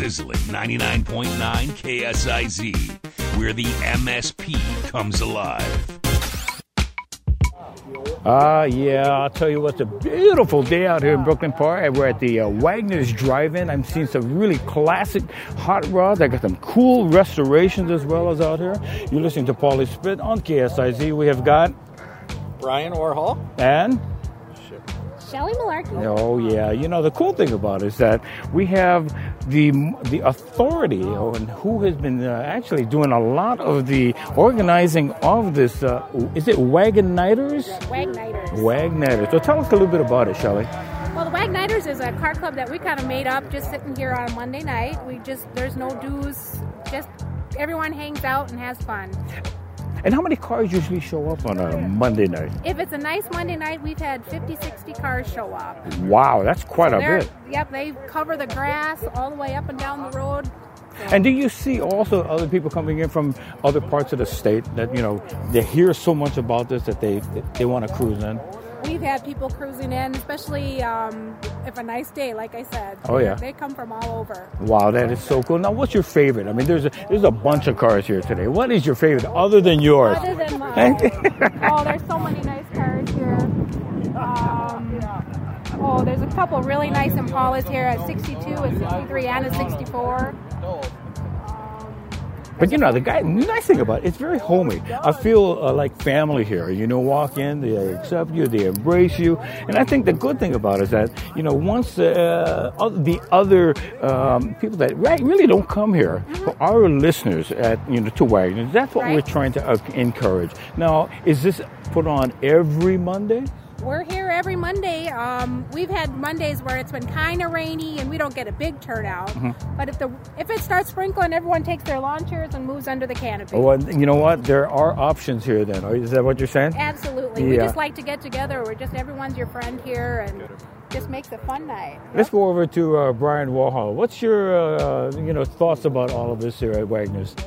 sizzling 99.9 KSIZ, where the MSP comes alive. Yeah, I'll tell you what, it's a beautiful day out here in Brooklyn Park. We're at the Wagner's Drive-In. I'm seeing some really classic hot rods. I got some cool restorations as well as out here. You're listening to Paulie Spit on KSIZ. We have got Brian Warhol and Shelly Malarkey. Oh, yeah. You know, the cool thing about it is that we have the authority and who has been actually doing a lot of the organizing of this. Is it Wagniters? Wagniters. Wagniters. So tell us a little bit about it, Shelly. Well, the Wagniters is a car club that we kind of made up just sitting here on Monday night. There's no dues. Just everyone hangs out and has fun. And how many cars usually show up on a Monday night? If it's a nice Monday night, we've had 50, 60 cars show up. Wow, that's quite a bit. Yep, they cover the grass all the way up and down the road. And do you see also other people coming in from other parts of the state that, you know, they hear so much about this that they want to cruise in? We've had people cruising in, especially if a nice day, like I said. Oh, yeah. They come from all over. Wow, that is so cool. Now, what's your favorite? I mean, there's a bunch of cars here today. What is your favorite other than yours? Other than mine. Oh, there's so many nice cars here. There's a couple really nice Impalas here at 62, a 63, and a 64. But, you know, the nice thing about it, it's very homey. I feel like family here. You know, walk in, they accept you, they embrace you. And I think the good thing about it is that, you know, once the other people that really don't come here, but our listeners to Wagner's, that's what we're trying to encourage. Now, is this put on every Monday? We're here every Monday. We've had Mondays where it's been kind of rainy and we don't get a big turnout. Mm-hmm. But if it starts sprinkling, everyone takes their lawn chairs and moves under the canopy. Oh, and you know what? There are options here then. Is that what you're saying? Absolutely. Yeah. We just like to get together. Everyone's your friend here and just makes a fun night. Let's go over to Brian Warhol. What's your thoughts about all of this here at Wagner's?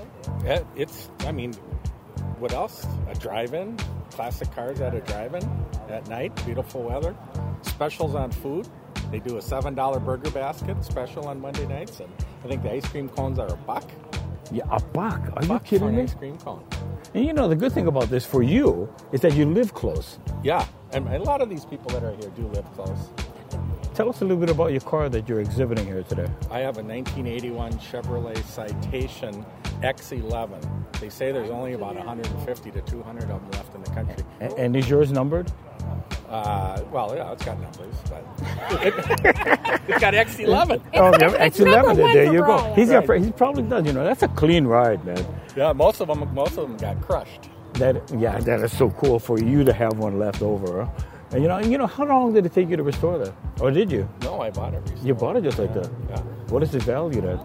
What else? A drive-in, classic cars at a drive-in at night, beautiful weather, specials on food. They do a $7 burger basket special on Monday nights, and I think the ice cream cones are $1. Yeah, $1. Are you kidding me? Ice cream cone. And you know, the good thing about this for you is that you live close. Yeah, and a lot of these people that are here do live close. Tell us a little bit about your car that you're exhibiting here today. I have a 1981 Chevrolet Citation X11. They say there's only about 150 to 200 of them left in the country. And is yours numbered? It's got numbers, but it's got X11. X11. There you go. He probably does. You know, that's a clean ride, man. Yeah, most of them got crushed. That is so cool for you to have one left over. Huh? And you know, how long did it take you to restore that? Or did you? No, I bought it restored. You bought it just like that? Yeah. What is it valued at?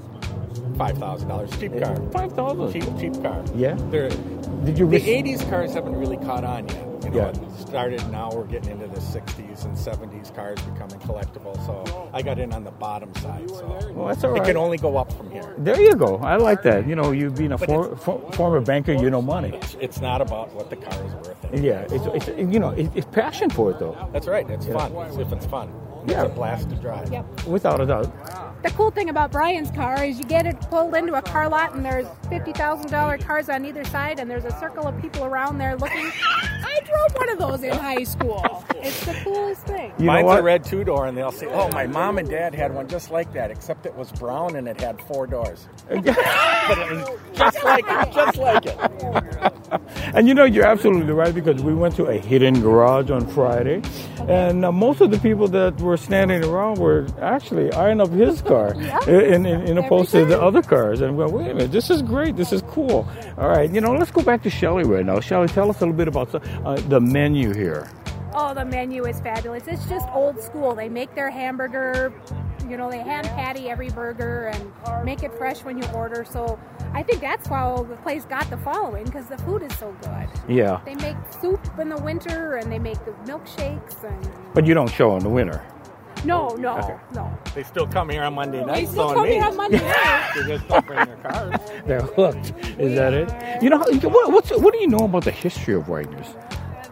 $5,000. Cheap car. $5,000? Cheap car. Yeah? The 80s cars haven't really caught on yet. It started, now we're getting into the 60s and 70s cars becoming collectible. So I got in on the bottom side. So well, that's all right. It can only go up from here. There you go. I like that. You know, you being a former banker, you know money. It's not about what the car is worth. Yeah, it's passion for it, though. That's right. It's fun. It's fun. It's a blast to drive. Yep. Without a doubt. The cool thing about Brian's car is you get it pulled into a car lot and there's $50,000 cars on either side and there's a circle of people around there looking. I drove one of those in high school. It's the coolest thing. Mine's a red two-door and they'll say, oh, my mom and dad had one just like that, except it was brown and it had 4 doors. But it was just like it. And you know, you're absolutely right, because we went to a hidden garage on Friday, and most of the people that were standing around were actually eyeing up his car in opposed to the other cars. And well, wait a minute, this is great, this is cool. All right, you know, let's go back to Shelly right now. Shelly, tell us a little bit about the menu here. Oh, the menu is fabulous. It's just old school. They make their hamburger, they hand patty every burger and make it fresh when you order. So I think that's why the place got the following, because the food is so good. Yeah. They make soup in the winter and they make the milkshakes. But you don't show in the winter. No. They still come here on Monday night. They still come here on Monday night. They just don't bring their cars. They're hooked. Is that it? You know, what do you know about the history of Wagner's?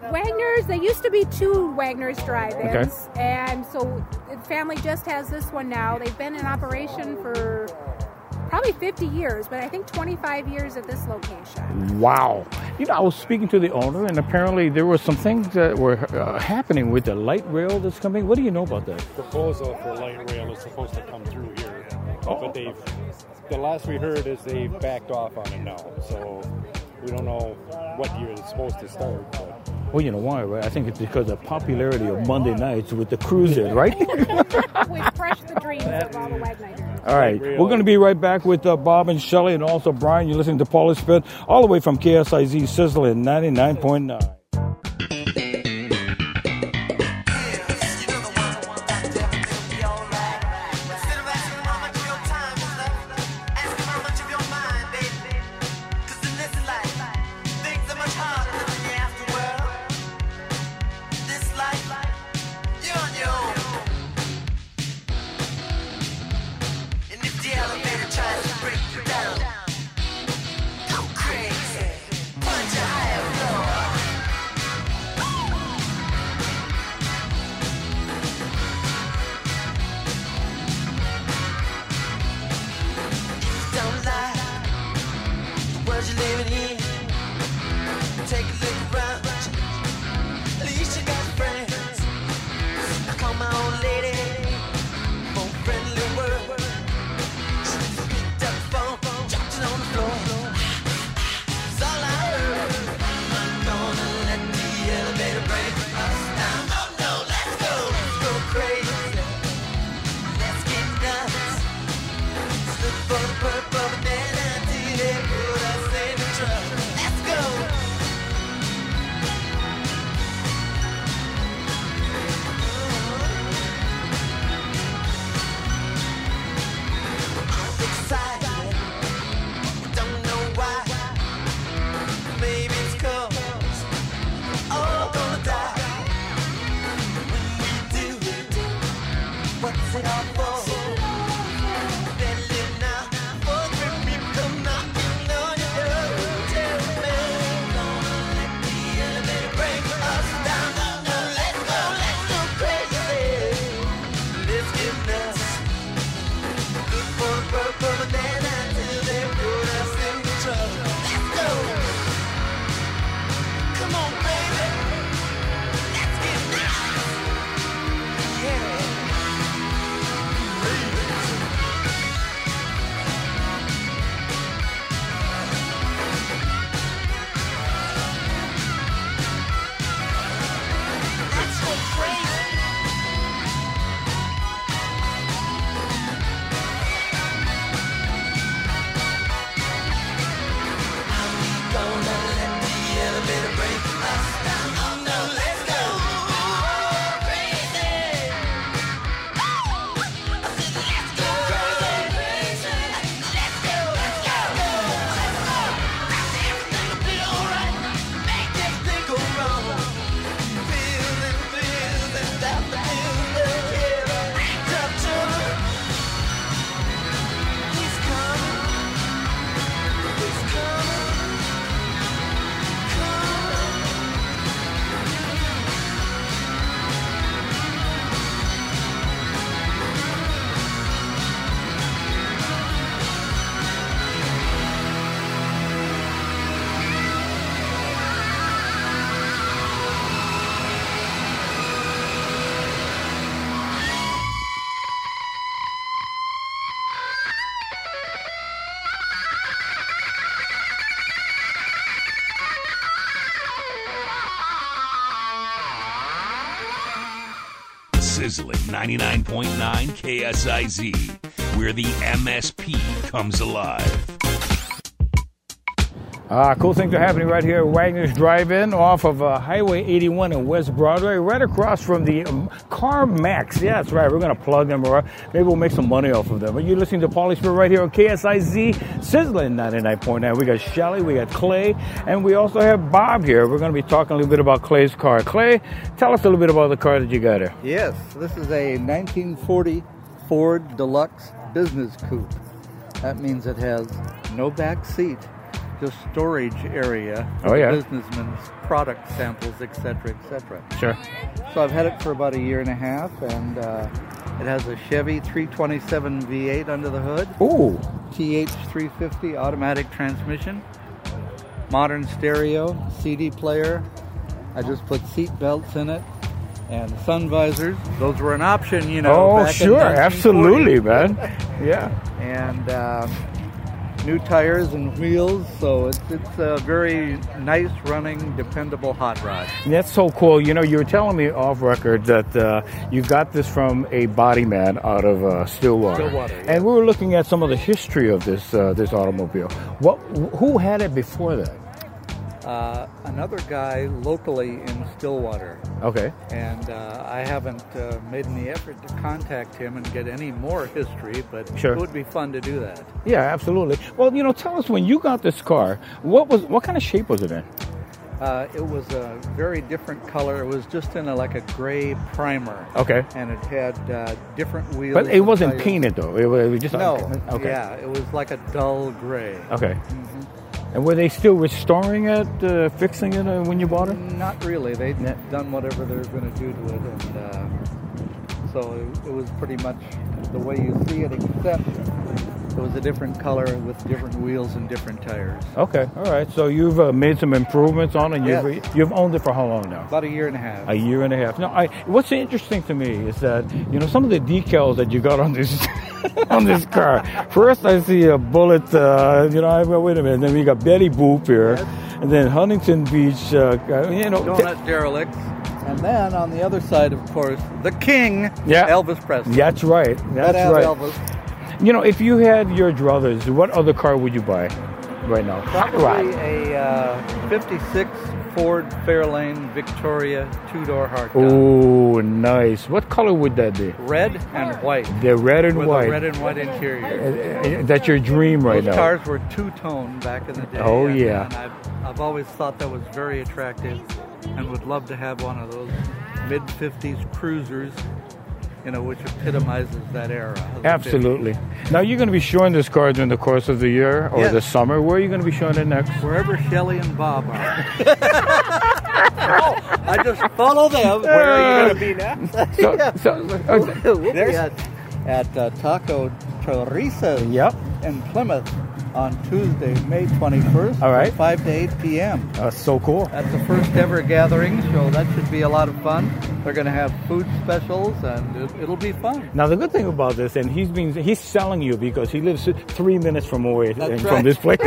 Wagner's, there used to be 2 Wagner's drive-ins, and so the family just has this one now. They've been in operation for probably 50 years, but I think 25 years at this location. Wow. I was speaking to the owner, and apparently there were some things that were happening with the light rail that's coming. What do you know about that? Proposal for light rail is supposed to come through here, Oh. but the last we heard is they've backed off on it now, so we don't know what year it's supposed to start. But. Well, you know why, right? I think it's because of the popularity of Monday nights with the cruises, right? We've crushed the dreams of all the Wagners. All right. We're going to be right back with Bob and Shelley and also Brian. You're listening to Paulie Spit all the way from KSIZ Sizzling 99.9. Sizzling 99.9 KSIZ, where the MSP comes alive. Cool things are happening right here at Wagner's Drive-In off of Highway 81 in West Broadway, right across from the CarMax. Yeah, that's right. We're going to plug them. Or maybe we'll make some money off of them. But you're listening to Paulie Spit right here on KSIZ, Sizzling 99.9. We got Shelley, we got Clay, and we also have Bob here. We're going to be talking a little bit about Clay's car. Clay, tell us a little bit about the car that you got here. Yes, this is a 1940 Ford Deluxe Business Coupe. That means it has no back seat. just storage area Oh, for yeah. businessmen's product samples, etc., etc. Sure. So I've had it for about a year and a half, and it has a Chevy 327 V8 under the hood, Ooh. TH350 automatic transmission, modern stereo, CD player. I just put seat belts in it, and sun visors. Those were an option, you know. Oh, back in sure. 1940. Absolutely, man. Yeah. And new tires and wheels, so it's a very nice running, dependable hot rod. That's so cool. You know, you were telling me off record that you got this from a body man out of Stillwater. Stillwater, yeah. And we were looking at some of the history of this automobile. Who had it before that? Another guy locally in Stillwater, Okay. and I haven't made any effort to contact him and get any more history, but Sure. it would be fun to do that. Yeah, absolutely. Well, you know, tell us, when you got this car, what kind of shape was it in? It was a very different color. It was just in like a gray primer. Okay. And it had different wheels. But it and wasn't tires. painted, though. It was just... No. Okay. Yeah, it was like a dull gray. Okay. And were they still restoring it, fixing it when you bought it? Not really. They'd Yeah. done whatever they were going to do to it, and so it was pretty much the way you see it, except it was a different color with different wheels and different tires. Okay. All right. So you've made some improvements on it. Yes. You've owned it for how long now? About a year and a half. A year and a half. Now, what's interesting to me is that, you know, some of the decals that you got on this on this car. First, I see a bullet. You know, I go, wait a minute. Then we got Betty Boop here, and then Huntington Beach. You know, Donut derelicts. And then on the other side, of course, the king, Yeah. Elvis Presley. that's right. Gotta That's have right. Elvis. You know, if you had your druthers, what other car would you buy right now? Hot rod. Probably a 56 Ford Fairlane Victoria two-door hardtop. Oh, nice. What color would that be? Red and white. The red and With white. a red and white interior. That's your dream right Those now. cars were two-tone back in the day. Oh, and- yeah. And I've always thought that was very attractive and would love to have one of those mid-50s cruisers, you know, which epitomizes that era. of the Absolutely. Now, you're going to be showing this car during the course of the year or Yes. the summer. Where are you going to be showing it next? 50s. Wherever Shelley and Bob are. I just follow them. Where are you going to be next? We'll be at Taco Teresa Yep. in Plymouth on Tuesday, May 21st, All right. from 5 to 8 p.m. That's so cool. That's the first ever gathering, so that should be a lot of fun. They're going to have food specials, and it'll be fun. Now, the good thing about this, and he's selling you because he lives 3 minutes from away That's from right. this place.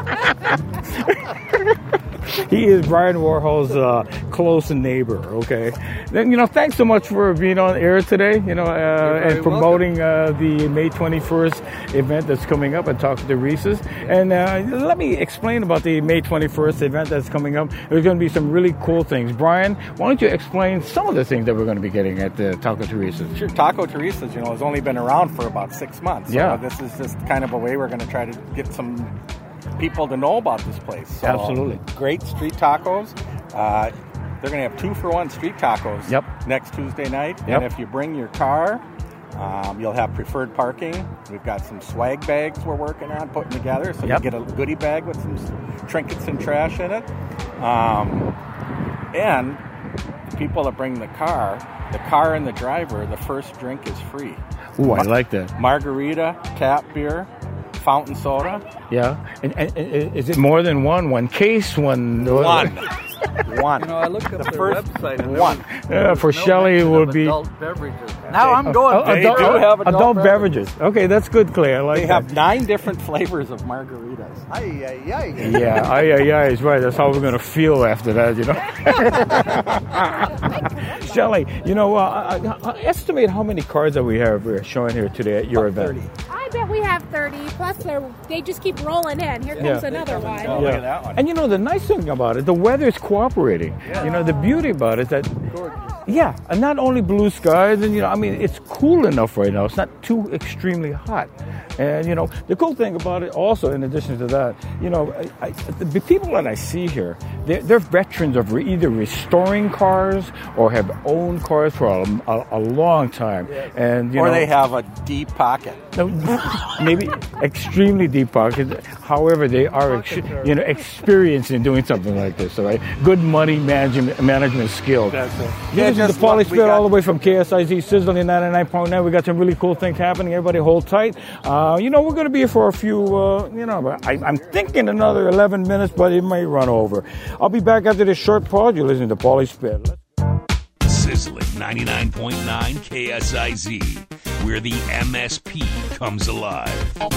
He is Brian Warhol's close neighbor. Okay, then, you know, thanks so much for being on air today. You know, very and promoting the May 21st event that's coming up at Talk to the Reese's. And let me explain about the May 21st event that's coming up. There's going to be some really cool things. Brian, why don't you explain some of the things that we're going to be getting at the Talk to the Reese's? Sure, Taco Teresa's, you know, has only been around for about 6 months. So Yeah. this is just kind of a way we're going to try to get some people to know about this place. So, Absolutely. Great street tacos. They're going to have 2-for-1 street tacos Yep. next Tuesday night. Yep. And if you bring your car, you'll have preferred parking. We've got some swag bags we're working on putting together. So Yep. you get a goodie bag with some trinkets and trash in it. And the people that bring the car and the driver, the first drink is free. Ooh, I like that. Margarita, tap beer, fountain soda. Yeah. And is it more than one case? One. One. You know, I looked up their first website. And one. there was For no Shelley, it mention would of be adult beverages. Now I'm going. They do have adult beverages. Okay, that's good, Clay. I like They that. have 9 different flavors of margaritas. Ay, ay, ay. Yeah, yeah, is right. That's how we're going to feel after that, you know. Shelley, you know, estimate how many cars that we're showing here today at your event. 30. I bet we have 30. Plus, they just keep rolling in. Here comes Yeah. another one. Oh, look at that one. And you know, the nice thing about it, the weather's cooperating. You know, the beauty about it is that Gorgeous. Yeah, and not only blue skies, and I mean, it's cool enough right now. It's not too extremely hot. And the cool thing about it also, in addition to that, the people that I see here, they're veterans of either restoring cars or have owned cars for a long time. Yes. And or they have a deep pocket. Maybe extremely deep pocket. However, they are experienced in doing something like this. All right, good money management skills. That's it. Yeah, this is the Paulie Spit all the way from KSIZ Sizzling 99.9. We got some really cool things happening. Everybody hold tight. We're going to be here for a few, I'm thinking another 11 minutes, but it may run over. I'll be back after this short pause. You're listening to Paulie Spit. Sizzling 99.9 KSIZ, where the MSP comes alive.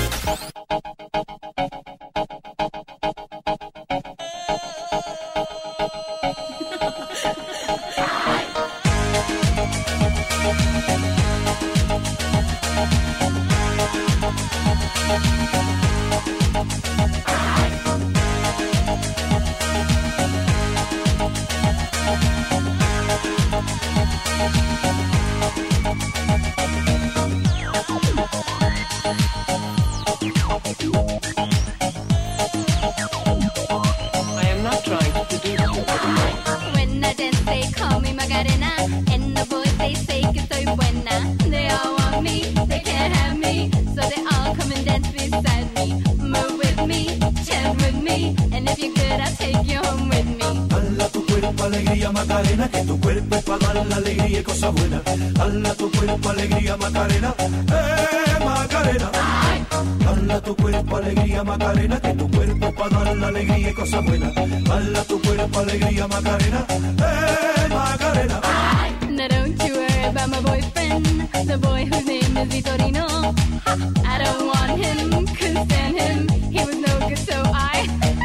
When I dance, they call me Macarena, and the boys they say que soy buena. They all want me, they can't have me, so they all come and dance beside me. Move with me, chant with me, and if you're good, I'll take you home with me. Hala tu cuerpo alegría Macarena, que tu cuerpo es para dar la alegría y cosa buena. Hala tu cuerpo alegría Macarena, Macarena. Hala tu cuerpo alegría Macarena, que tu cuerpo es para dar la alegría y cosa buena. Hala tu cuerpo alegría Macarena, Macarena. Now don't you worry about my boyfriend, the boy whose name is Vitorino. I don't want him, couldn't stand him, he was no good, so I...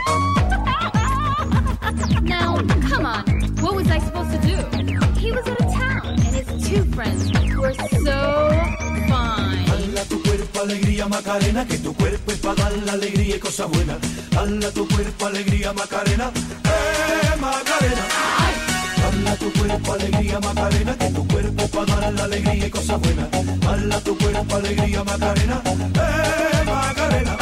Now, come on, what was I supposed to do? He was out of town, and his two friends were so fine. Hala tu cuerpo alegría Macarena, que tu cuerpo es para dar la alegría y cosa buena. Hala tu cuerpo alegría Macarena, Macarena. Hala tu cuerpo alegría Macarena, que tu cuerpo es para dar la alegría y cosa buena. Hala tu cuerpo alegría Macarena, Macarena.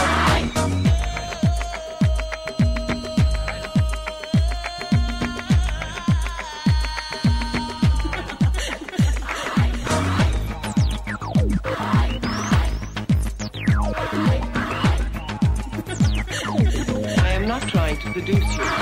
I am not trying to seduce you.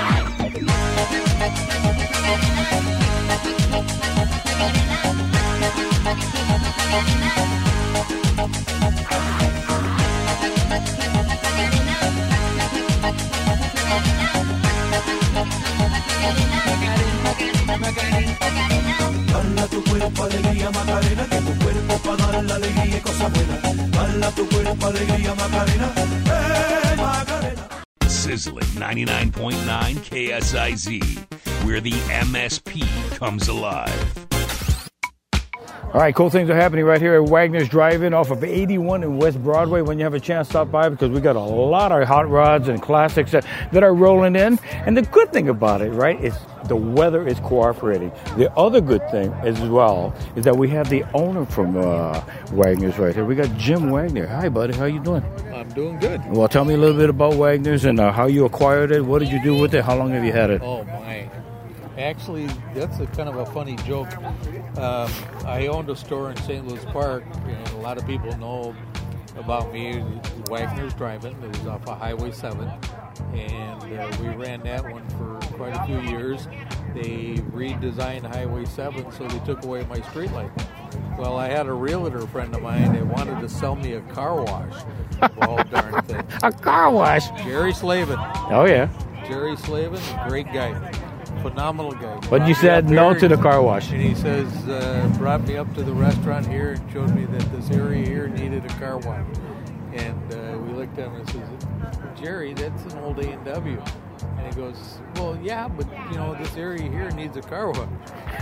Hala tu cuerpo alegría Macarena, que tu cuerpo es para dar la alegría y cosa buena. Hala tu cuerpo alegría Macarena, Macarena. Sizzling 99.9 KSIZ, where the MSP comes alive. All right, cool things are happening right here at Wagner's Drive-In off of 81 in West Broadway. When you have a chance, stop by because we got a lot of hot rods and classics that are rolling in. And the good thing about it, right, is the weather is cooperating. The other good thing as well is that we have the owner from Wagner's right here. We got Jim Wagner. Hi, buddy. How you doing? I'm doing good. Well, tell me a little bit about Wagner's and how you acquired it. What did you do with it? How long have you had it? Oh, my. Actually, that's a kind of a funny joke. I owned a store in St. Louis Park, and a lot of people know about me, Wagner's Drive-In. It was off of Highway 7, and we ran that one for quite a few years. They redesigned Highway 7, so they took away my streetlight. Well, I had a realtor friend of mine that wanted to sell me a car wash of the whole darn thing. A car wash? Jerry Slavin. Oh, yeah. Jerry Slavin, great guy. Phenomenal guy. But you said no to the car wash. And he says, brought me up to the restaurant here and showed me that this area here needed a car wash. And we looked at him and says, Jerry, that's an old A&W. And he goes, well, yeah, but, you know, this area here needs a car wash.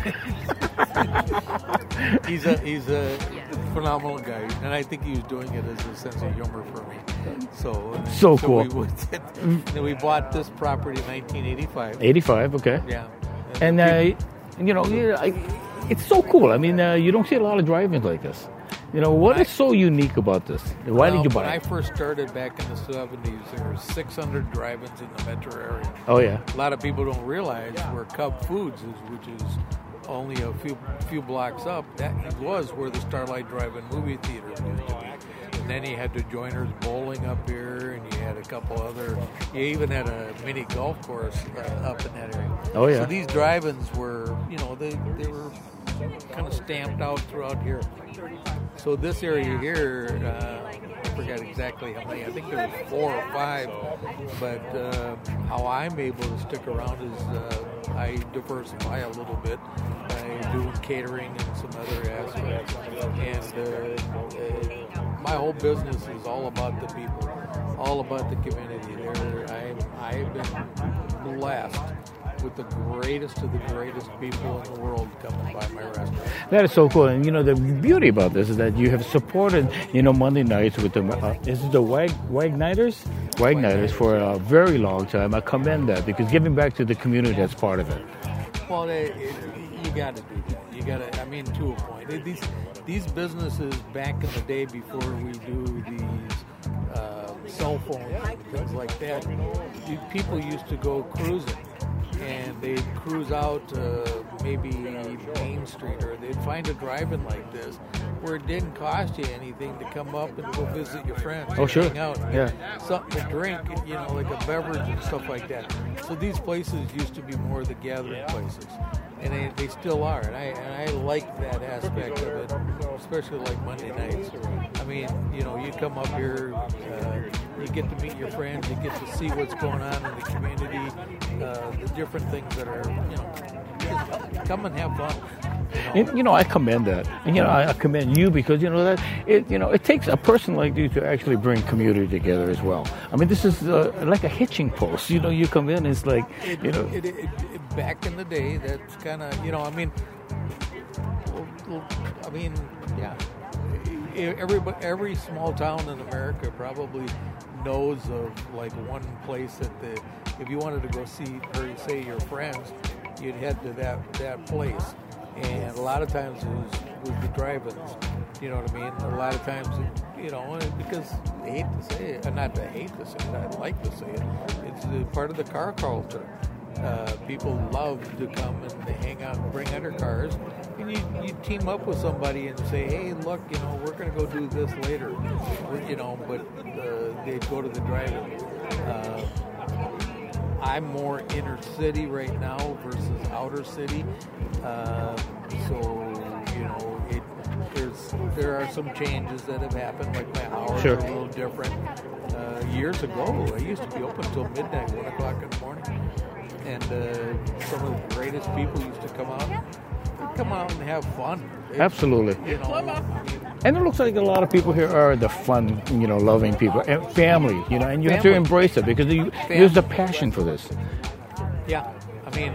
He's a phenomenal guy. And I think he was doing it as a sense of humor for me. So cool. We bought this property in 1985. 85, okay. Yeah. And, it's so cool. I mean, you don't see a lot of drive-ins like this. You know, what is so unique about this? Why did you buy When I it? first started back in the 70s, there were 600 drive-ins in the metro area. Oh, yeah. A lot of people don't realize where Cub Foods is, which is only a few blocks up. That was where the Starlight Drive-In movie theater used to be. And then you had the Joiners Bowling up here, and you had a couple other. You even had a mini golf course up in that area. Oh, yeah. So these drive-ins were, they were kind of stamped out throughout here. So this area here, I forgot exactly how many. I think there was 4 or 5. But how I'm able to stick around is I diversify a little bit. I do catering and some other aspects. And my whole business is all about the people, all about the community. I've been blessed with the greatest of the greatest people in the world coming by my restaurant. That is so cool. And, the beauty about this is that you have supported, Monday nights with the, is it the Wagniters? Wagniters for a very long time. I commend that because giving back to the community, that's part of it. Well, you got to do that. You got to, to a point. These businesses back in the day before we do these cell phones and things like that, people used to go cruising. And they'd cruise out maybe Main Street, or they'd find a drive-in like this where it didn't cost you anything to come up and go visit your friends. Oh, sure. Hang out, Yeah. something to drink, like a beverage and stuff like that. So these places used to be more the gathering places, and they still are. And I like that aspect of it, especially like Monday nights. I mean, you come up here, you get to meet your friends, you get to see what's going on in the community, the different things that are, just come and have fun. And, I commend that. And, I commend you because, that it takes a person like you to actually bring community together as well. I mean, this is like a hitching post. You come in, it's like, back in the day, that's kind of, yeah. Every small town in America probably knows of like one place that if you wanted to go see or say your friends, you'd head to that place. And a lot of times it was the drive-ins. You know what I mean? A lot of times, because I hate to say it, not to hate to say it, I like to say it. It's part of the car culture. People love to come and they hang out and bring out their cars. And you team up with somebody and say, hey, look, we're going to go do this later. But they'd go to the drive-in. I'm more inner city right now versus outer city. There are some changes that have happened, like my hours Sure. are a little different. Years ago, I used to be open until midnight, 1 o'clock in the morning. And some of the greatest people used to come out and have fun. Absolutely. And it looks like a lot of people here are the fun, loving people, and family, and you have to embrace it because there's a passion for this. Yeah, and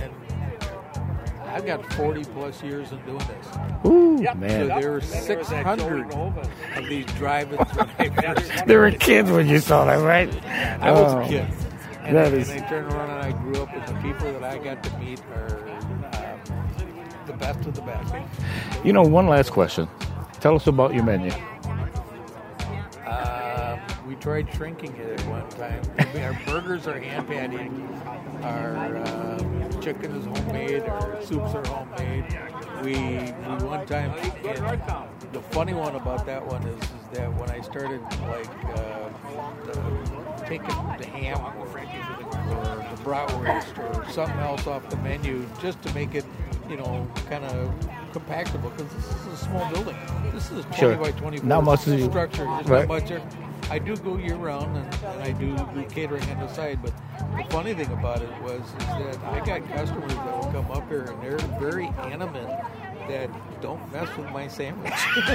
I've got 40 plus years in doing this. Ooh, So man. there were 600 of these drive-ins when I first. There were kids when you saw that, right? I was a kid. And that then is- I turned around and I grew up, and the people that I got to meet are the best of the best. One last question. Tell us about your menu. We tried shrinking it at one time. Our burgers are hand patted. Our chicken is homemade. Our soups are homemade. We one time, and the funny one about that one is that when I started taking the ham or the bratwurst or something else off the menu just to make it, kind of compactable, because this is a small building. This is 20 Sure. by 24 Not much structure. There's right. not much there. I do go year round, and I do catering on the side. But the funny thing about it is that I got customers that will come up here and they're very animate that don't mess with my sandwich.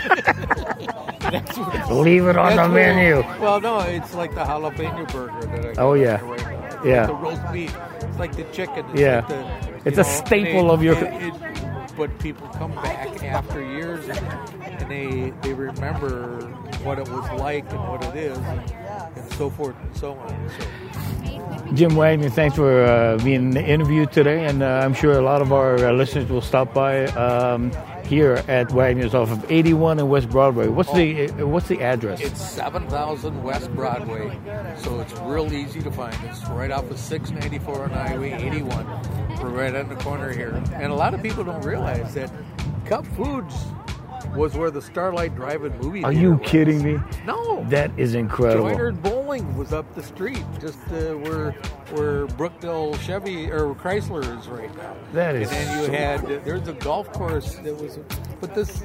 Leave it on the menu. Well, no, it's like the jalapeno burger that I got Oh, yeah. right now. It's Yeah. like the roast beef. It's like the chicken. It's Yeah. like the, It's a staple of your- but people come back after years and they remember what it was like and what it is and so forth and so on. So Jim Wagner, thanks for being in the interview today, and I'm sure a lot of our listeners will stop by here at Wagner's off of 81 and West Broadway. What's the address? It's 7000 West Broadway, so it's real easy to find. It's right off of 694 on Highway 81. We're right on the corner here. And a lot of people don't realize that Cup Foods was where the Starlight Drive-In movie Are theater you was. kidding me? No. That is incredible. Joyner's Bowling was up the street, just where Brookdale Chevy or Chrysler is right now. That is And then you had there's a golf course that was, but this,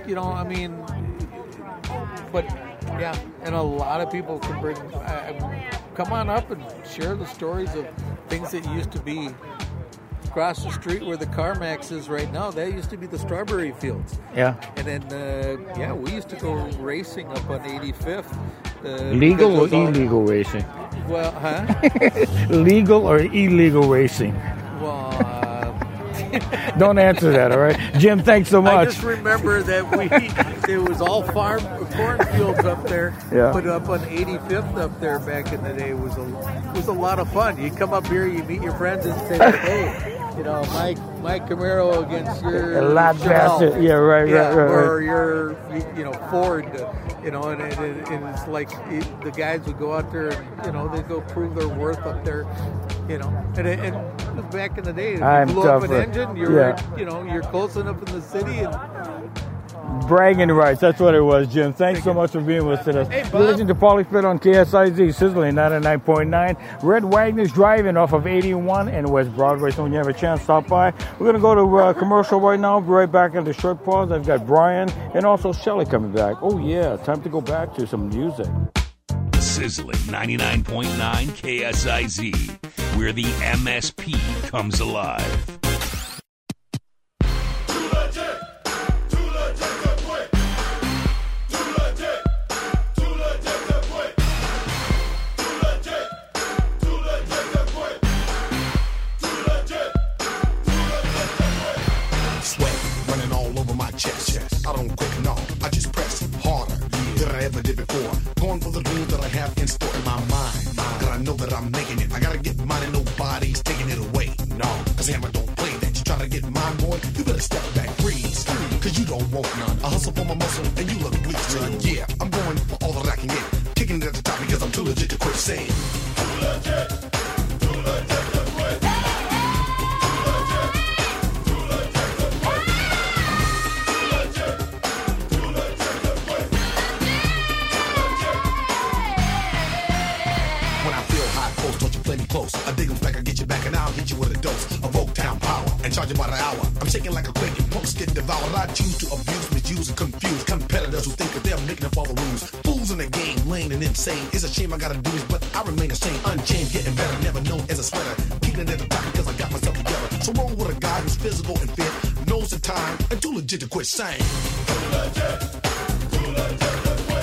but yeah, and a lot of people can bring come on up and share the stories of things that used to be across the street where the CarMax is right now. That used to be the strawberry fields. Yeah. And then, we used to go racing up on 85th. Legal or illegal racing? Well, huh? Legal or illegal racing? Well, don't answer that, all right? Jim, thanks so much. I just remember that it was all cornfields up there, Yeah. but up on 85th up there back in the day was a lot of fun. You come up here, you meet your friends and say, hey, my Camaro against your A lot Chevelle. faster. Yeah, right. Or your, Ford, and it's like the guys would go out there and, they'd go prove their worth up there, and it was back in the day. If you blew up an engine, you're close enough in the city and bragging rights. That's what it was, Jim. Thanks so much for being with us. Hey, Bob. You're listening to Paulie Spit on KSIZ, Sizzling 99.9. Red Wagner's Drive-In off of 81 and West Broadway. So when you have a chance, stop by. We're going to go to commercial right now. Be right back in the short pause. I've got Brian and also Shelly coming back. Oh, yeah. Time to go back to some music. Sizzling 99.9 KSIZ, where the MSP comes alive. I don't quit, no, I just press harder than I ever did before. Going for the dreams that I have in store in my mind. Cause I know that I'm making it. I gotta get mine and nobody's taking it away. No, cause Hammer don't play that. You try to get mine, boy, you better step back, freeze. Cause you don't want none. I hustle for my muscle and you look weak, son. Yeah, I'm going for all that I can get. Kicking it at the top because I'm too legit to quit saying. Too legit. Too legit to quit. Close. I dig 'em back, I get you back, and I'll hit you with a dose of Oaktown power and charge you by the hour. I'm shaking like a quake and punks get devoured. I choose to abuse, misuse, and confuse competitors who think that they're making up all the rules. Fools in the game, lame and insane. It's a shame I gotta do this, but I remain the same. Unchained, getting better, never known as a sweater. Keeping it at the top because I got myself together. So roll with a guy who's physical and fit, knows the time, and too legit to quit saying. Too legit. Too legit to quit.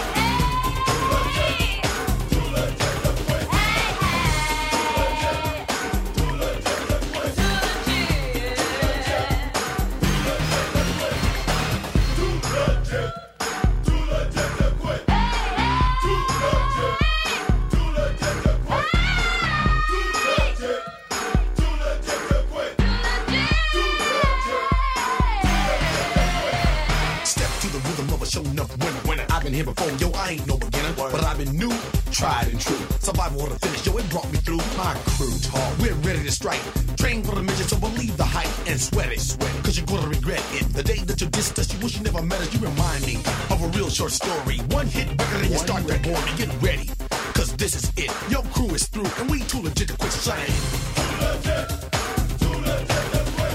Here before, yo, I ain't no beginner, but I've been new, tried and true. Survival of the finish, yo, it brought me through. My crew talk, we're ready to strike. Train for the mission, so believe the hype and sweat it, cause you're gonna regret it. The day that you dissed us, you wish you never met us. You remind me of a real short story. One hit record and you start to bore me. Get ready, cause this is it. Your crew is through, and we too legit to quit saying. Too legit. Too legit to quit.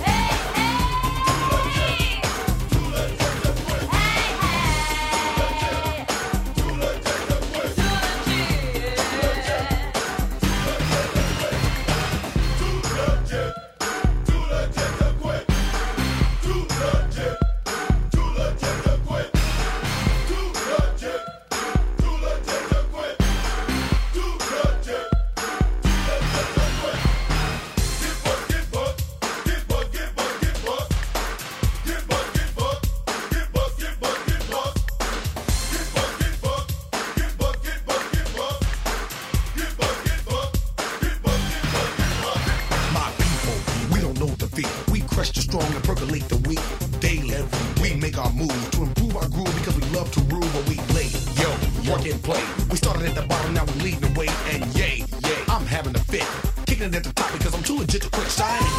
philosophy. We crush the strong and percolate the weak daily. We make our moves to improve our groove because we love to rule when we lay. Yo, work and play. We started at the bottom, now we leading the way. And yay, I'm having a fit. Kicking it at the top because I'm too legit to quit shining.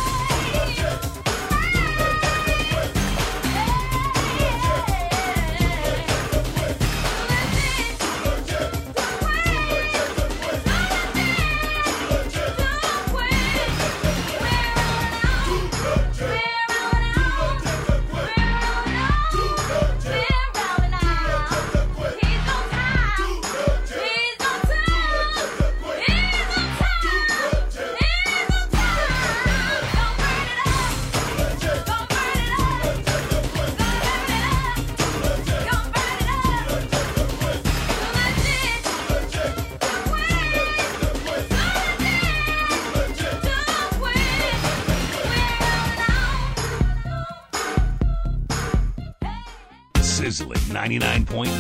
Sizzling 99.9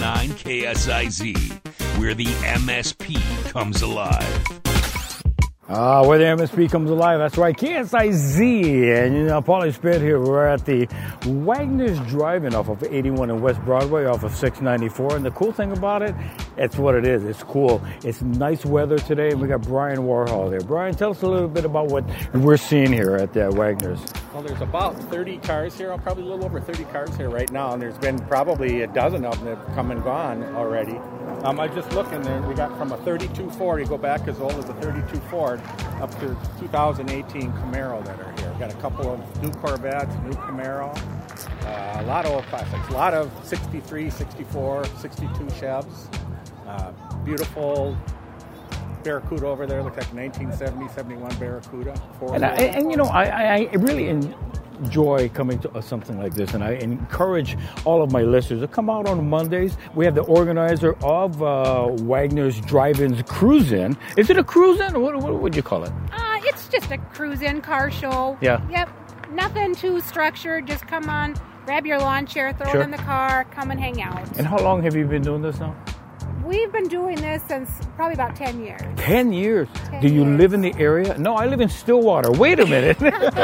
KSIZ, where the MSP comes alive. Where the MSP comes alive. That's right, KSIZ. And, you know, Paulie Spirit here. We're at the Wagner's Drive-In off of 81 and West Broadway off of 694. And the cool thing about it, it's what it is. It's cool. It's nice weather today, and we got Brian Warhol there. Brian, tell us a little bit about what we're seeing here at Wagner's. Well, there's about 30 cars here, probably a little over 30 cars here right now, and there's been probably a dozen of them that have come and gone already. I just looking there, we got from a 32 Ford, you go back as old as a 32 Ford, up to 2018 Camaro that are here. We got a couple of new Corvettes, new Camaro, a lot of old classics, a lot of 63, 64, 62 Chevs, beautiful Barracuda over there, looks like 1970, 71 Barracuda. And you know, I really enjoy coming to something like this, and I encourage all of my listeners to come out on Mondays. We have the organizer of Wagner's Drive-In's Cruise-In. Is it a cruise-in? What would you call it? It's just a cruise-in car show. Yeah. Yep. Nothing too structured. Just come on, grab your lawn chair, throw it in the car, come and hang out. And how long have you been doing this now? We've been doing this since probably about 10 years. 10 years? Do you live in the area? No, I live in Stillwater. Wait a minute.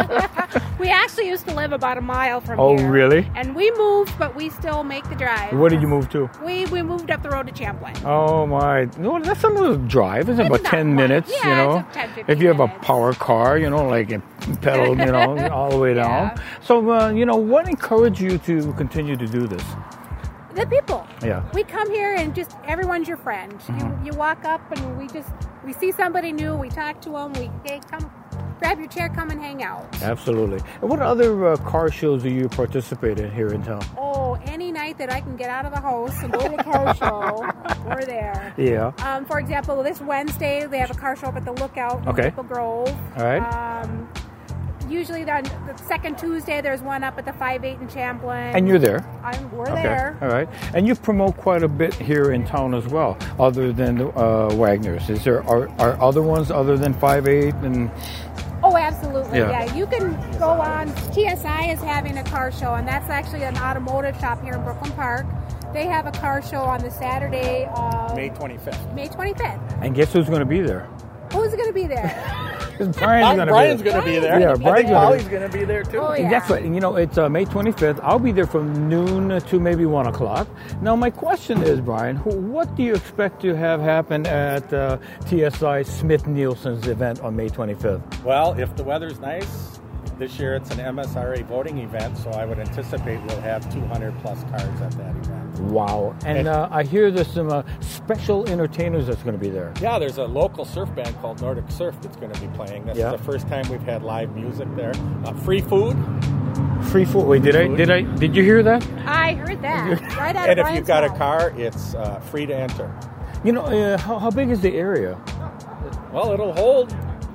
We actually used to live about a mile from here. Oh, really? And we moved, but we still make the drive. Where did you move to? We moved up the road to Champlain. Oh, my. No, that's a little drive. It's about 10 minutes, yeah, you know. It's 10, 15 if you have minutes. a power car, you know, like pedal, you know, all the way down. Yeah. So, you know, what encouraged you to continue to do this? The people. Yeah. We come here and just everyone's your friend. You walk up and we see somebody new. We talk to them. Hey, come grab your chair, come and hang out. Absolutely. And what other car shows do you participate in here in town? Oh, any night that I can get out of the house and go to the car show, we're there. Yeah. For example, this Wednesday they have a car show up at the Lookout in Maple Grove. All right. Usually on the second Tuesday, there's one up at the 5-8 in Champlain. And you're there? We're there. All right. And you promote quite a bit here in town as well, other than Wagner's. Are other ones other than 5-8 and... Oh, absolutely. Yeah. Yeah, you can go on. TSI is having a car show, and that's actually an automotive shop here in Brooklyn Park. They have a car show on the Saturday of... May 25th. May 25th. And guess who's going to be there? Who's going to be there? Brian's going to be there. Yeah, Paulie's going to be there too. Oh, yeah. That's right. You know, it's May 25th. I'll be there from noon to maybe 1 o'clock. Now, my question is, Brian, what do you expect to have happen at TSI Smith Nielsen's event on May 25th? Well, if the weather's nice, this year it's an MSRA voting event, so I would anticipate we'll have 200 plus cars at that event. Wow. And I hear there's some special entertainers that's going to be there. Yeah, there's a local surf band called Nordic Surf that's going to be playing. This is the first time we've had live music there. Free food. Free food. Wait, did you hear that? I heard that. Right out and of if you've got a car, it's free to enter. You know, how big is the area? Well, it'll hold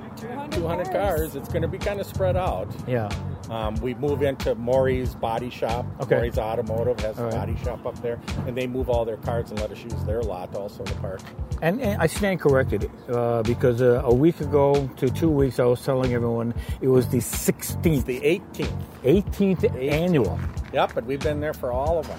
200 cars. It's going to be kind of spread out. Yeah. We move into Maury's Body Shop. Okay. Maury's Automotive has a body shop up there, and they move all their cars and let us use their lot also to park. And I stand corrected because a week ago to 2 weeks I was telling everyone it was the 16th. The 18th. 18th annual. Yep, but we've been there for all of them.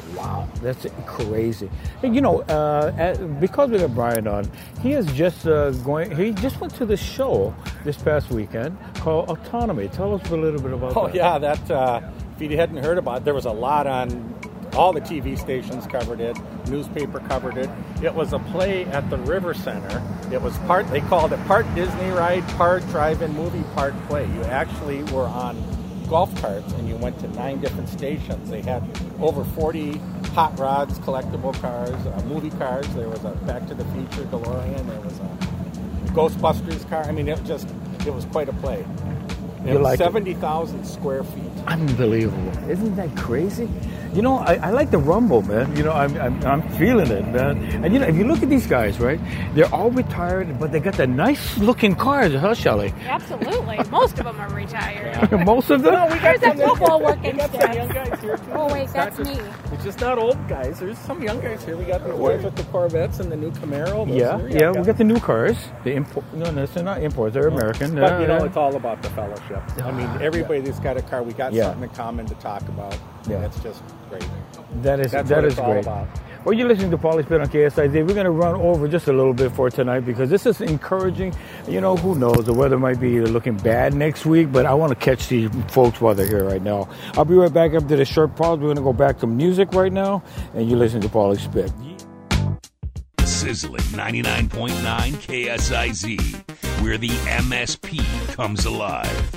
Wow, that's crazy. And, you know, because we got Brian on, he is just he just went to the show this past weekend called Autonomy. Tell us a little bit about that. Oh, yeah, that, if you hadn't heard about it, there was a lot on, all the TV stations covered it, newspaper covered it. It was a play at the River Center. It was they called it part Disney ride, part drive-in movie, part play. You actually were on golf carts and you went to 9 different stations. They had over 40 hot rods, collectible cars, movie cars. There was a Back to the Future DeLorean. There was a Ghostbusters car. I mean, it was quite a play. It was 70,000 square feet. Unbelievable. Isn't that crazy? You know, I like the rumble, man. You know, I'm feeling it, man. And, you know, if you look at these guys, right, they're all retired, but they got the nice-looking cars, huh, Shelley? Absolutely. Most of them are retired. Most of them? No, we got There's a couple working some young guys here, too. Oh, wait, that's me. It's just not old guys. There's some young guys here. We got the boys with the Corvettes and the new Camaro. Yeah, we got the new cars. The import. No, they're not imports. They're American. But, you know, it's all about the fellowship. I mean, everybody that's got a car, we got something in common to talk about. Yeah. That's just great. That is great. About. Well, you're listening to Paulie Spit on KSIZ. We're going to run over just a little bit for tonight because this is encouraging. You know, who knows? The weather might be looking bad next week, but I want to catch these folks while they're here right now. I'll be right back after this short pause. We're going to go back to music right now, and you're listening to Paulie Spit. Sizzling 99.9 KSIZ, where the MSP comes alive.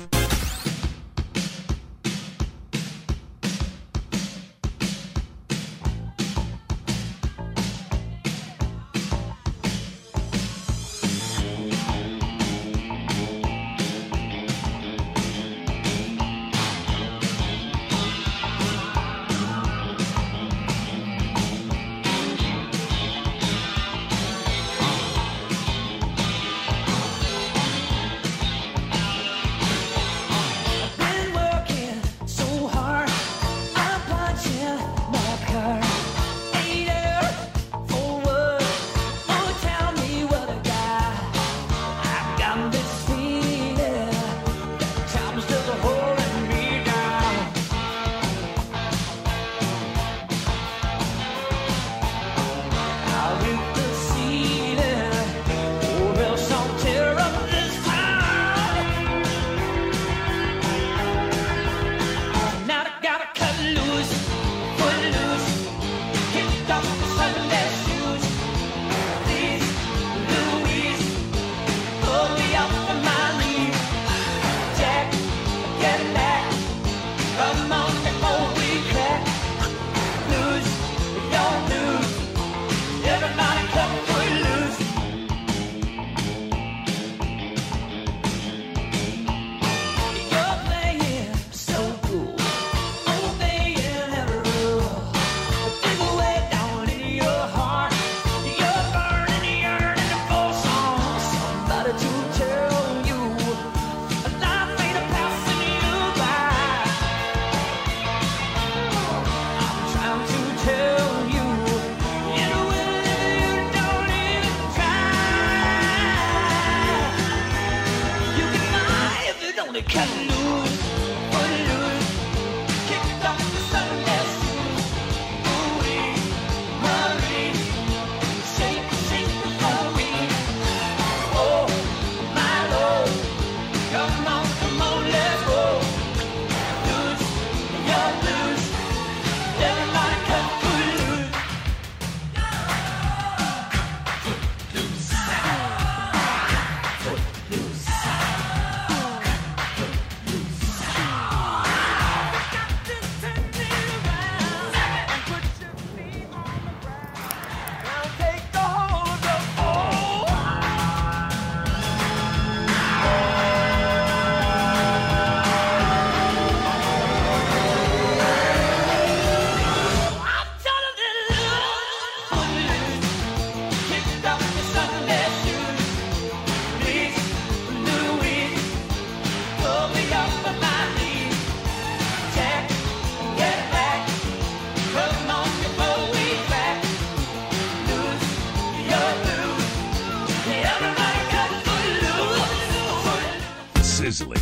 Sizzling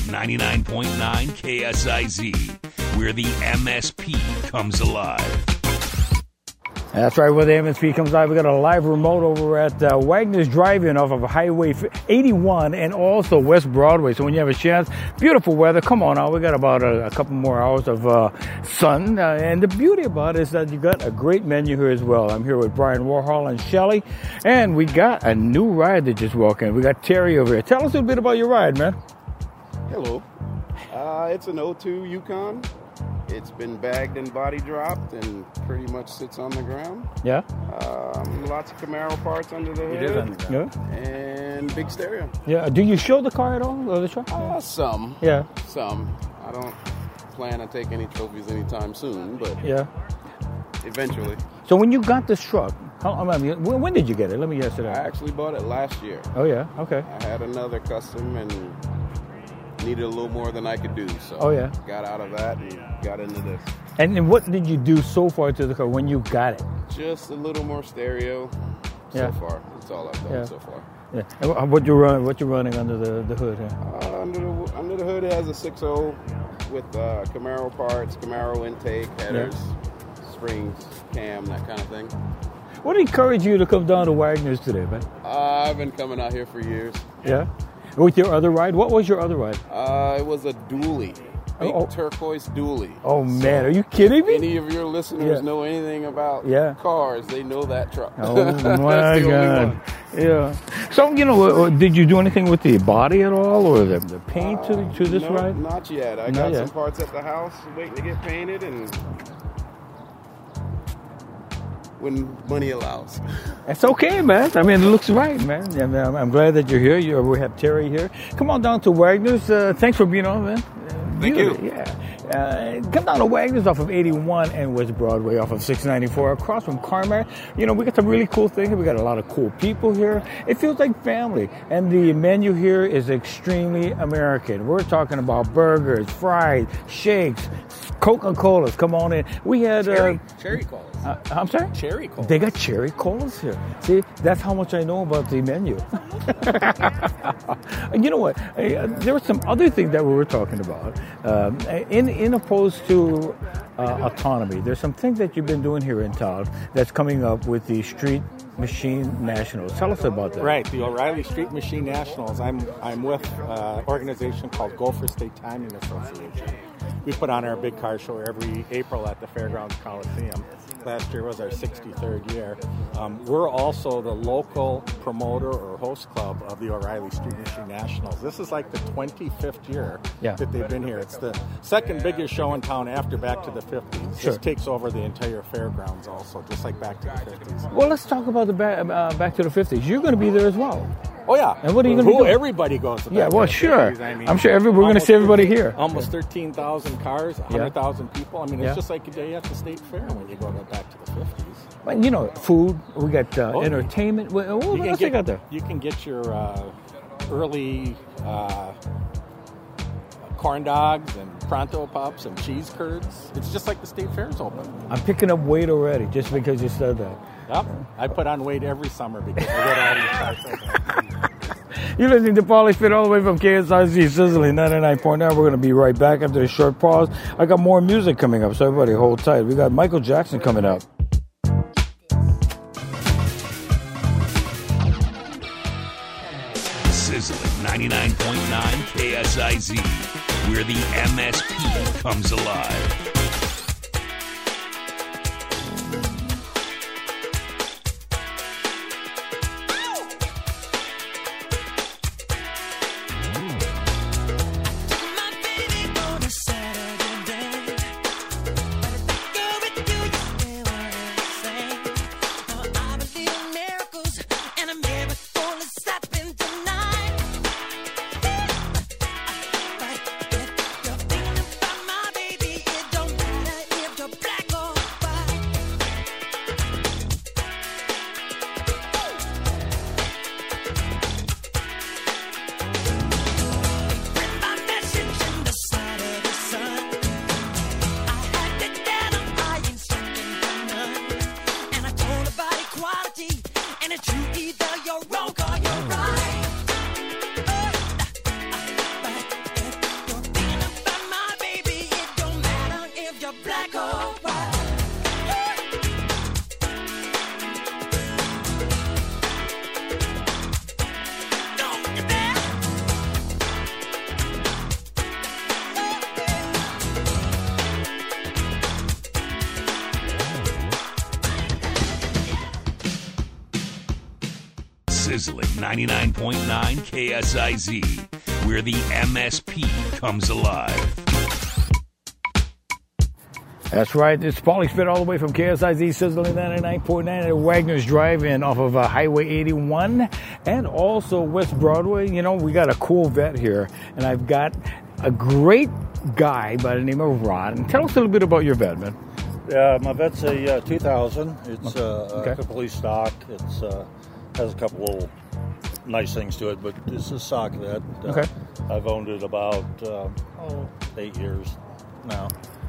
99.9 KSIZ, where the MSP comes alive. That's right, where the MSP comes live. We got a live remote over at Wagner's Drive-In off of Highway 81 and also West Broadway. So when you have a chance, beautiful weather. Come on out. We got about a couple more hours of sun. And the beauty about it is that you got a great menu here as well. I'm here with Brian Warhol and Shelly. And we got a new ride that just walked in. We got Terry over here. Tell us a little bit about your ride, man. Hello. It's an 02 Yukon. It's been bagged and body dropped and pretty much sits on the ground. Yeah. Lots of Camaro parts under the hood. It is under the ground. Yeah. And big stereo. Yeah. Do you show the car at all, or the truck? Some. Yeah. Some. I don't plan to take any trophies anytime soon, but yeah, eventually. So when you got this truck, when did you get it? Let me guess it. I actually bought it last year. Oh yeah. Okay. I had another custom and needed a little more than I could do, so got out of that and got into this. And what did you do so far to the car when you got it? Just a little more stereo so far. That's all I've done so far. Yeah. And what you running under the hood here? Under the hood it has a 6.0 with Camaro parts, Camaro intake, headers, springs, cam, that kind of thing. What encouraged you to come down to Wagner's today, man? I've been coming out here for years. Yeah? With your other ride? What was your other ride? It was a dually. Big turquoise dually. Oh, man. Are you kidding me? Any of your listeners know anything about cars, they know that truck. Oh, my God. Yeah. So, did you do anything with the body at all or the paint to this ride? Not yet. I got some parts at the house waiting to get painted and when money allows. That's okay, man. I mean, it looks right, man. And, I'm glad that you're here. We have Terry here. Come on down to Wagner's. Thanks for being on, man. Thank you. Yeah. Come down to Wagner's off of 81 and West Broadway off of 694 across from Carmack. We got some really cool things. We got a lot of cool people here. It feels like family. And the menu here is extremely American. We're talking about burgers, fries, shakes, Coca-Colas. Come on in. We had cherry colas. I'm sorry? Cherry colas. They got cherry colas here. See, that's how much I know about the menu. And you know what? There were some other things that we were talking about. In opposed to autonomy, there's some things that you've been doing here in town that's coming up with the Street Machine Nationals. Tell us about that. Right, the O'Reilly Street Machine Nationals. I'm with an organization called Gopher State Timing Association. We put on our big car show every April at the Fairgrounds Coliseum. Last year was our 63rd year. We're also the local promoter or host club of the O'Reilly Street Machine Nationals. This is like the 25th year that they've been here. It's the second biggest show in town after Back to the 50s. Sure. This takes over the entire fairgrounds also, just like Back to the 50s. Well, let's talk about the Back to the 50s. You're going to be there as well. Oh, yeah. And what are you going to do? Everybody goes to Back well, to the sure. 50s. I mean, I'm sure we're going to see everybody here. Almost 13,000 cars, 100,000 people. I mean, it's just like a day at the State Fair when you go Back to the 50s. But, food, we got entertainment. What else they got there? You can get your early corn dogs and Pronto Pops and cheese curds. It's just like the State Fair's open. I'm picking up weight already just because you said that. Yep. I put on weight every summer because I get all these cars. You're listening to Paulie Fit all the way from KSIC Sizzling 99.9. We're going to be right back after a short pause. I got more music coming up, so everybody hold tight. We got Michael Jackson coming up. Sizzling 99.9 KSIZ, where the MSP comes alive. Don't sizzling 99.9 KSIZ, where the MSP comes alive. That's right. It's Paulie Spit all the way from KSIZ, sizzling 99.9 at Wagner's Drive-In off of Highway 81 and also West Broadway. You know, we got a cool vet here, and I've got a great guy by the name of Ron. Tell us a little bit about your vet, man. My vet's a 2000. It's a complete stock. It's has a couple little nice things to it, but it's a stock vet. Okay. I've owned it about 8 years now.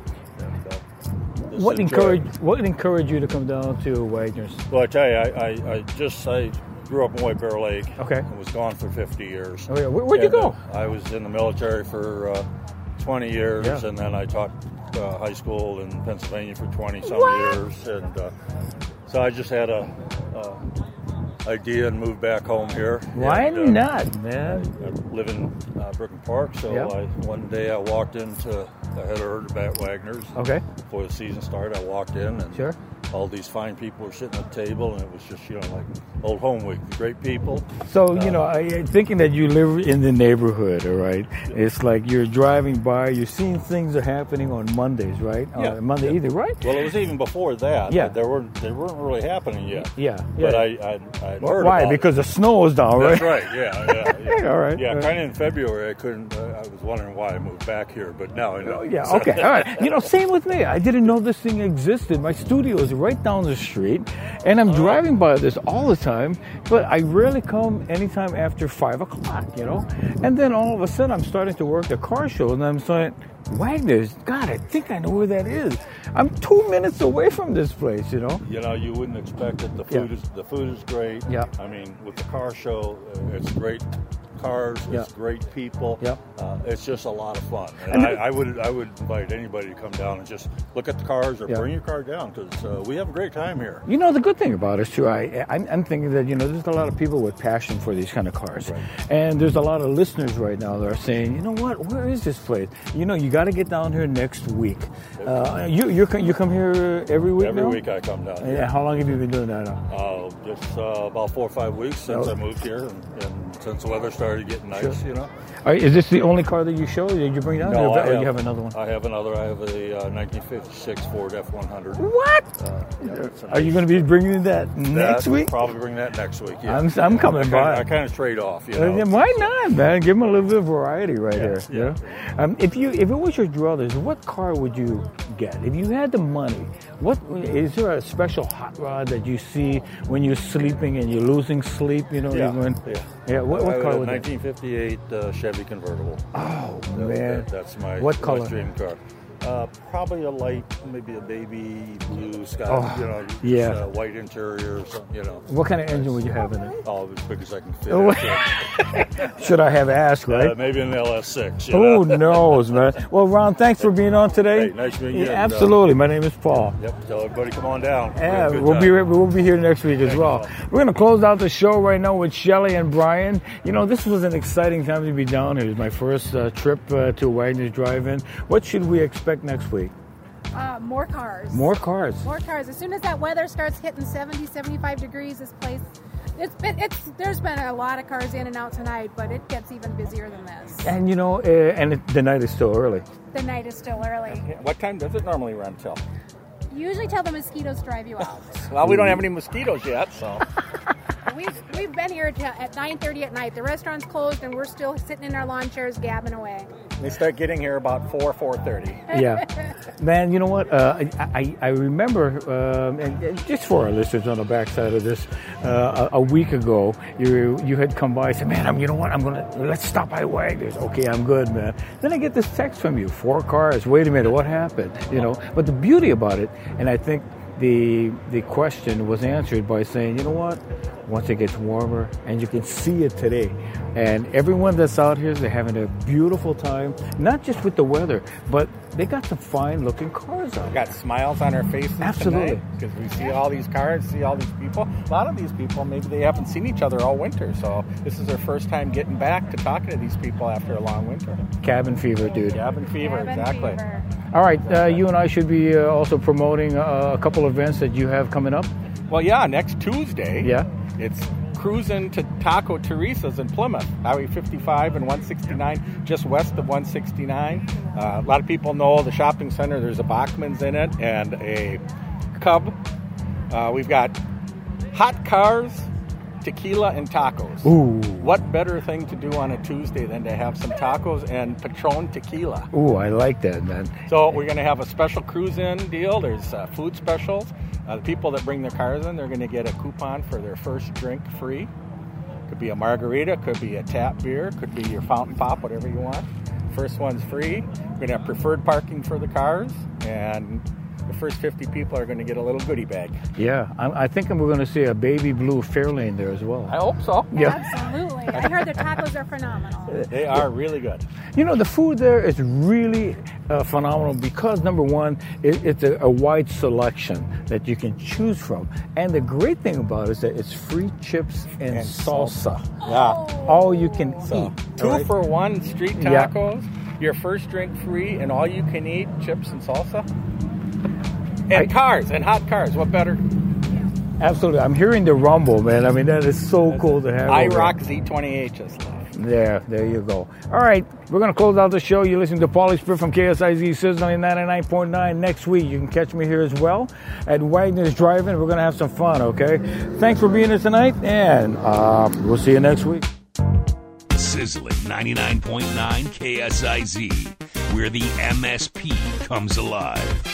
And, What encouraged you to come down to Wagner's? Well, I tell you, I grew up in White Bear Lake. Okay. And was gone for 50 years. Oh yeah, where'd you go? I was in the military for 20 years, and then I taught high school in Pennsylvania for 20-some years, and so I just had a idea and moved back home here. Why and, not, man? I live in Brooklyn Park, so one day I walked into, I had heard about Wagner's. Okay. Before the season started, I walked in, and all these fine people were sitting at the table, and it was just, like old home week. Great people. So, thinking that you live in the neighborhood, all right, it's like you're driving by, you're seeing things are happening on Mondays, right? Yeah. Monday either, right? Well, it was even before that. Yeah. They weren't really happening yet. Yeah. But I heard why? about Because the snow is down, right? That's right, yeah. All right. Yeah, kind of in February, I couldn't, I was wondering why I moved back here, but now I know. Yeah, okay, all right. Same with me. I didn't know this thing existed. My studio is right down the street, and I'm driving by this all the time, but I rarely come anytime after 5 o'clock, And then all of a sudden, I'm starting to work the car show, and I'm saying, Wagner's, God, I think I know where that is. I'm 2 minutes away from this place, You wouldn't expect it. The food is great. Yeah. I mean, with the car show, it's great cars. It's great people. Yep. It's just a lot of fun. And I would invite anybody to come down and just look at the cars or bring your car down, because we have a great time here. The good thing about it, too, I'm thinking that, there's a lot of people with passion for these kind of cars. Right. And there's a lot of listeners right now that are saying, you know what, where is this place? You got to get down here next week. You come here every week Every now? week I come down. Yeah. How long have you been doing that now? Just about 4 or 5 weeks since I moved here, and since the weather started getting nice, Is this the only car that you show? Did you bring down? No, or you have another one? I have another. I have a 1956 Ford F100. What? Are you going to be bringing that next week? Probably bring that next week. Yeah. I'm coming by. I kind of trade off. Why not, man? Give them a little bit of variety right here. Yeah. If it was your druthers, what car would you get if you had the money? What is there a special hot rod that you see when you're sleeping and you're losing sleep? Yeah. What car would 1958 Chevy convertible. Oh man, that's my color? dream car. Probably a light, maybe a baby blue sky. White interior or something. What kind of engine would you have in it? Oh, as big as I can fit. Should I have asked, right? Maybe an LS6. Who knows, man? Well, Ron, thanks for being on today. Hey, nice meeting you. Absolutely. My name is Paul. Yep. Tell everybody come on down. Yeah, we'll be here next week as well. We're going to close out the show right now with Shelly and Brian. This was an exciting time to be down here. It was my first trip to Wagner's Drive-In. What should we expect next week? More cars. More cars. More cars. As soon as that weather starts hitting 70, 75 degrees, this place, there's been a lot of cars in and out tonight, but it gets even busier than this. And the night is still early. The night is still early. What time does it normally run till? Usually till the mosquitoes drive you out. Well, we don't have any mosquitoes yet, so. We've been here at 9:30 at night. The restaurant's closed, and we're still sitting in our lawn chairs gabbing away. They start getting here about 4:30. Yeah, man. You know what? I remember, and just for our listeners on the backside of this, a week ago, you had come by and said, "Man, let's stop by Wagner's." Okay, I'm good, man. Then I get this text from you: 4 cars. Wait a minute, what happened? But the beauty about it, and I think the question was answered by saying, you know what? Once it gets warmer, and you can see it today, and everyone that's out here, they're having a beautiful time, not just with the weather, but they got some fine-looking cars out. We got smiles on our faces. Absolutely. Because we see all these cars, see all these people. A lot of these people, maybe they haven't seen each other all winter, so this is their first time getting back to talking to these people after a long winter. Cabin fever, dude. Cabin fever, exactly. Fever. All right, you and I should be also promoting a couple events that you have coming up. Well, yeah, next Tuesday. Yeah. It's cruising to Taco Teresa's in Plymouth, Highway 55 and 169, just west of 169. A lot of people know the shopping center. There's a Bachman's in it and a Cub. We've got hot cars, tequila, and tacos. Ooh. What better thing to do on a Tuesday than to have some tacos and Patron tequila? Ooh, I like that, man. So we're going to have a special cruise-in deal. There's food specials. The people that bring their cars in, they're going to get a coupon for their first drink free. Could be a margarita, could be a tap beer, could be your fountain pop, whatever you want. First one's free. We're going to have preferred parking for the cars, and the first 50 people are going to get a little goodie bag. Yeah, I think we're going to see a baby blue Fairlane there as well. I hope so. Yeah. Absolutely. I heard the tacos are phenomenal. They are really good. You know, the food there is really phenomenal because, number one, it's a wide selection that you can choose from. And the great thing about it is that it's free chips and salsa. Yeah. All you can So, eat. 2 for 1 street tacos, your first drink free, and all you can eat chips and salsa. And cars, and hot cars. What better? Absolutely. I'm hearing the rumble, man. I mean, that is so cool to have. IROC Z28 just left. There you go. All right, we're going to close out the show. You're listening to Paulie Spirit from KSIZ Sizzling 99.9. Next week, you can catch me here as well at Wagner's Drive-In. We're going to have some fun, okay? Thanks for being here tonight, and we'll see you next week. Sizzling 99.9 KSIZ, where the MSP comes alive.